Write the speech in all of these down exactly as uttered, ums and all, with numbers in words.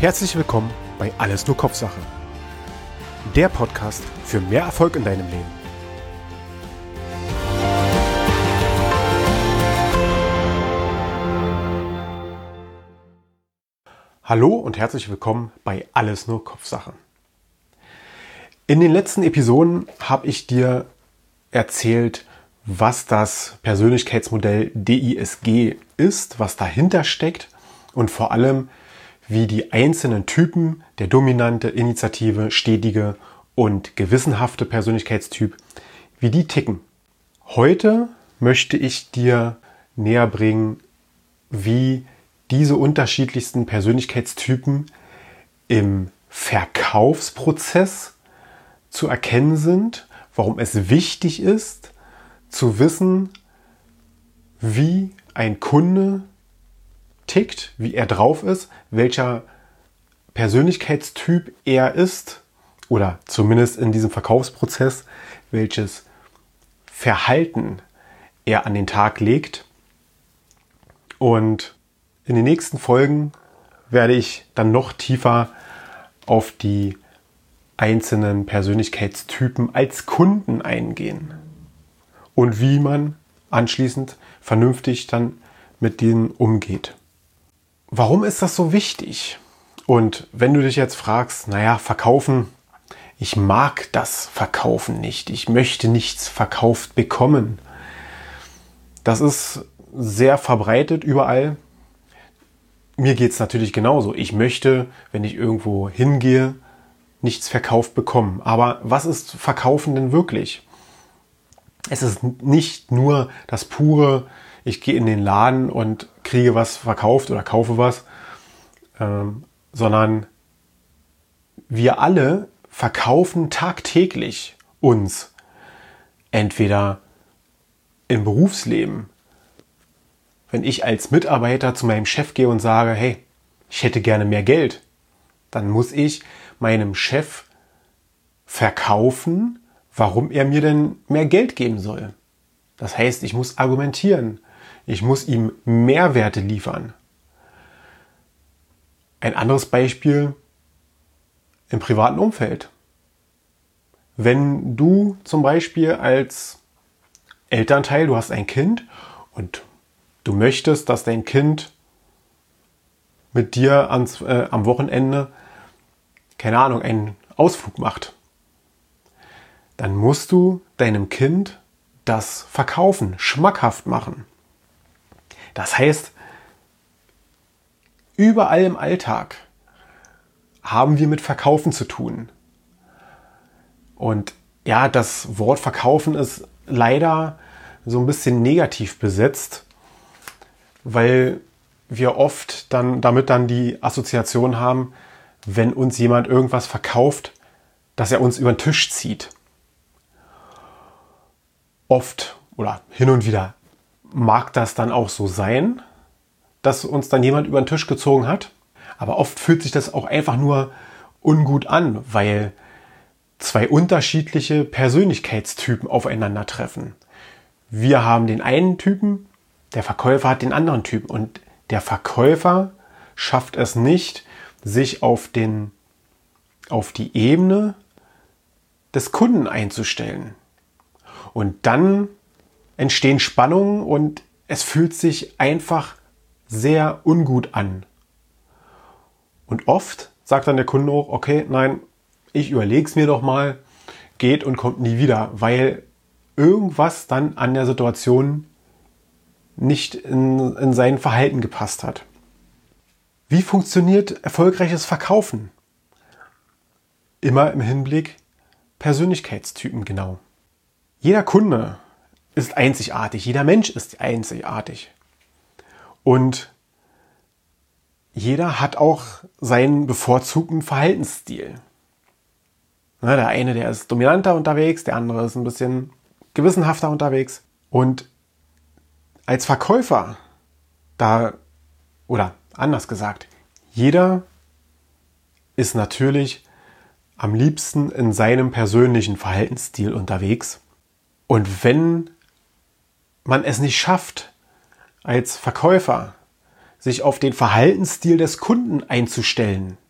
Herzlich willkommen bei Alles nur Kopfsache. Der Podcast für mehr Erfolg in deinem Leben. Hallo und herzlich willkommen bei Alles nur Kopfsache. In den letzten Episoden habe ich dir erzählt, was das Persönlichkeitsmodell D I S G ist, was dahinter steckt und vor allem, wie die einzelnen Typen, der dominante, initiative, stetige und gewissenhafte Persönlichkeitstyp, wie die ticken. Heute möchte ich dir näher bringen, wie diese unterschiedlichsten Persönlichkeitstypen im Verkaufsprozess zu erkennen sind, warum es wichtig ist, zu wissen, wie ein Kunde tickt, wie er drauf ist, welcher Persönlichkeitstyp er ist oder zumindest in diesem Verkaufsprozess, welches Verhalten er an den Tag legt. Und in den nächsten Folgen werde ich dann noch tiefer auf die einzelnen Persönlichkeitstypen als Kunden eingehen und wie man anschließend vernünftig dann mit denen umgeht. Warum ist das so wichtig? Und wenn du dich jetzt fragst, naja, verkaufen, ich mag das Verkaufen nicht, ich möchte nichts verkauft bekommen. Das ist sehr verbreitet überall. Mir geht es natürlich genauso. Ich möchte, wenn ich irgendwo hingehe, nichts verkauft bekommen. Aber was ist Verkaufen denn wirklich? Es ist nicht nur das pure, ich gehe in den Laden und kriege was verkauft oder kaufe was, ähm, sondern wir alle verkaufen tagtäglich uns. Entweder im Berufsleben, wenn ich als Mitarbeiter zu meinem Chef gehe und sage, hey, ich hätte gerne mehr Geld, dann muss ich meinem Chef verkaufen, warum er mir denn mehr Geld geben soll. Das heißt, ich muss argumentieren. Ich muss ihm Mehrwerte liefern. Ein anderes Beispiel im privaten Umfeld. Wenn du zum Beispiel als Elternteil, du hast ein Kind und du möchtest, dass dein Kind mit dir ans, äh, am Wochenende, keine Ahnung, einen Ausflug macht, dann musst du deinem Kind das verkaufen, schmackhaft machen. Das heißt, überall im Alltag haben wir mit Verkaufen zu tun. Und ja, das Wort Verkaufen ist leider so ein bisschen negativ besetzt, weil wir oft dann damit dann die Assoziation haben, wenn uns jemand irgendwas verkauft, dass er uns über den Tisch zieht. Oft oder hin und wieder mag das dann auch so sein, dass uns dann jemand über den Tisch gezogen hat. Aber oft fühlt sich das auch einfach nur ungut an, weil zwei unterschiedliche Persönlichkeitstypen aufeinandertreffen. Wir haben den einen Typen, der Verkäufer hat den anderen Typen. Und der Verkäufer schafft es nicht, sich auf, den, auf die Ebene des Kunden einzustellen. Und dann entstehen Spannungen und es fühlt sich einfach sehr ungut an. Und oft sagt dann der Kunde auch, okay, nein, ich überlege es mir doch mal, geht und kommt nie wieder, weil irgendwas dann an der Situation nicht in, in sein Verhalten gepasst hat. Wie funktioniert erfolgreiches Verkaufen? Immer im Hinblick Persönlichkeitstypen genau. Jeder Kunde ist einzigartig, jeder Mensch ist einzigartig. Und jeder hat auch seinen bevorzugten Verhaltensstil. Na, der eine, der ist dominanter unterwegs, der andere ist ein bisschen gewissenhafter unterwegs. Und als Verkäufer, da, oder anders gesagt, jeder ist natürlich am liebsten in seinem persönlichen Verhaltensstil unterwegs. Und wenn man es nicht schafft, als Verkäufer sich auf den Verhaltensstil des Kunden einzustellen,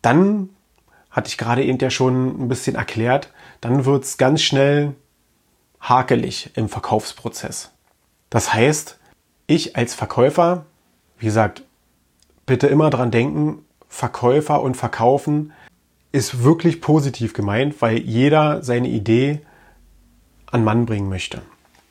dann, hatte ich gerade eben ja schon ein bisschen erklärt, dann wird es ganz schnell hakelig im Verkaufsprozess. Das heißt, ich als Verkäufer, wie gesagt, bitte immer dran denken, Verkäufer und Verkaufen ist wirklich positiv gemeint, weil jeder seine Idee an Mann bringen möchte.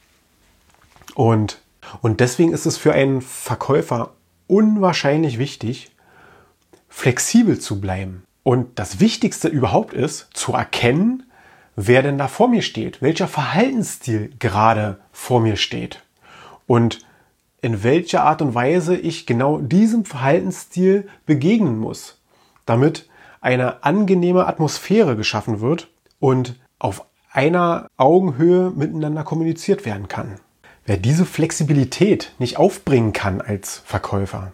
Und, und deswegen ist es für einen Verkäufer unwahrscheinlich wichtig, flexibel zu bleiben. Und das Wichtigste überhaupt ist, zu erkennen, wer denn da vor mir steht, welcher Verhaltensstil gerade vor mir steht und in welcher Art und Weise ich genau diesem Verhaltensstil begegnen muss, damit eine angenehme Atmosphäre geschaffen wird und auf einer Augenhöhe miteinander kommuniziert werden kann. Wer diese Flexibilität nicht aufbringen kann als Verkäufer,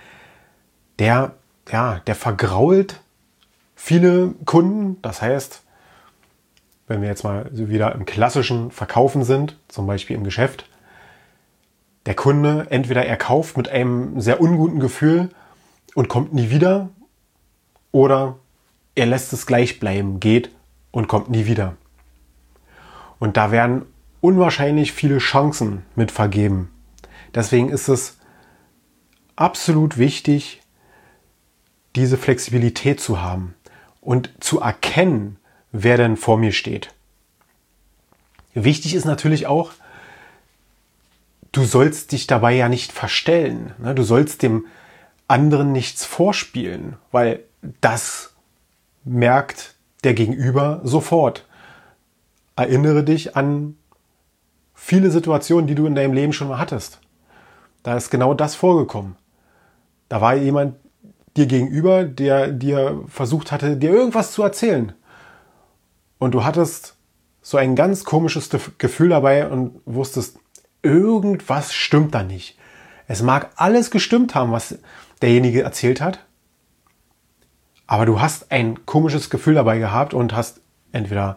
der, ja, der vergrault viele Kunden. Das heißt, wenn wir jetzt mal wieder im klassischen Verkaufen sind, zum Beispiel im Geschäft, der Kunde, entweder er kauft mit einem sehr unguten Gefühl und kommt nie wieder, oder er lässt es gleich bleiben, geht und kommt nie wieder. Und da werden unwahrscheinlich viele Chancen mit vergeben. Deswegen ist es absolut wichtig, diese Flexibilität zu haben und zu erkennen, wer denn vor mir steht. Wichtig ist natürlich auch, du sollst dich dabei ja nicht verstellen. Du sollst dem anderen nichts vorspielen, weil das merkt der Gegenüber sofort. Erinnere dich an viele Situationen, die du in deinem Leben schon mal hattest. Da ist genau das vorgekommen. Da war jemand dir gegenüber, der dir versucht hatte, dir irgendwas zu erzählen. Und du hattest so ein ganz komisches Gefühl dabei und wusstest, irgendwas stimmt da nicht. Es mag alles gestimmt haben, was derjenige erzählt hat, aber du hast ein komisches Gefühl dabei gehabt und hast entweder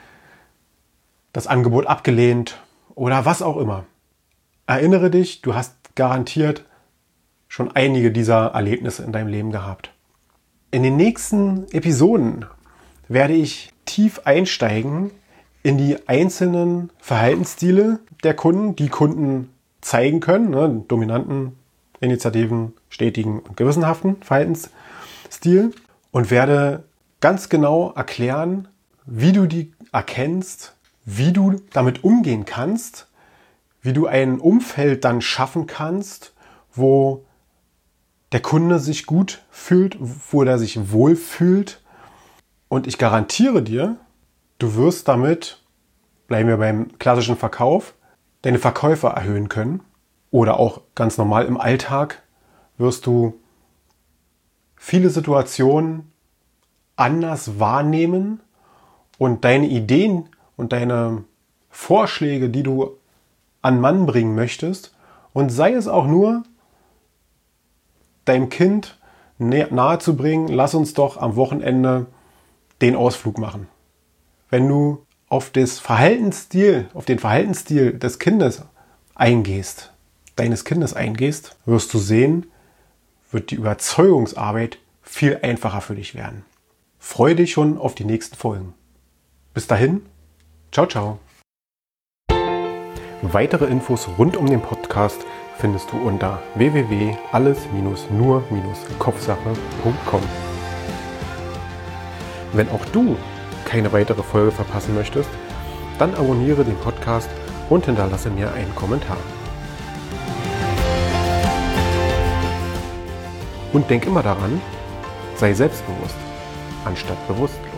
das Angebot abgelehnt oder was auch immer. Erinnere dich, du hast garantiert schon einige dieser Erlebnisse in deinem Leben gehabt. In den nächsten Episoden werde ich tief einsteigen in die einzelnen Verhaltensstile der Kunden, die Kunden zeigen können, ne, dominanten, initiativen, stetigen und gewissenhaften Verhaltensstil, und werde ganz genau erklären, wie du die erkennst, wie du damit umgehen kannst, wie du ein Umfeld dann schaffen kannst, wo der Kunde sich gut fühlt, wo er sich wohl fühlt. Und ich garantiere dir, du wirst damit, bleiben wir beim klassischen Verkauf, deine Verkäufer erhöhen können. Oder auch ganz normal im Alltag wirst du viele Situationen anders wahrnehmen und deine Ideen und deine Vorschläge, die du an Mann bringen möchtest, und sei es auch nur, deinem Kind nahezubringen, lass uns doch am Wochenende den Ausflug machen. Wenn du auf das Verhaltensstil, auf den Verhaltensstil des Kindes eingehst, deines Kindes eingehst, wirst du sehen, wird die Überzeugungsarbeit viel einfacher für dich werden. Freue dich schon auf die nächsten Folgen. Bis dahin, ciao, ciao. Weitere Infos rund um den Podcast findest du unter w w w punkt alles nur kopfsache punkt com. Wenn auch du keine weitere Folge verpassen möchtest, dann abonniere den Podcast und hinterlasse mir einen Kommentar. Und denk immer daran, sei selbstbewusst, anstatt bewusst.